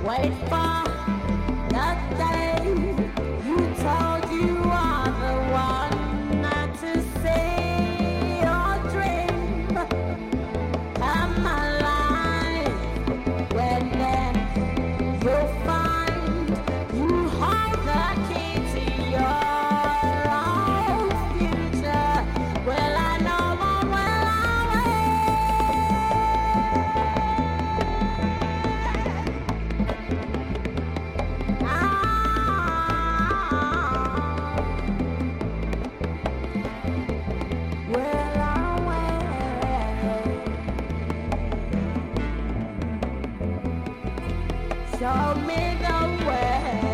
Wait for the day you told you are the one not to see your dream come alive. When then you'll find you hold the key to your own future. Will I know or will I show me the way.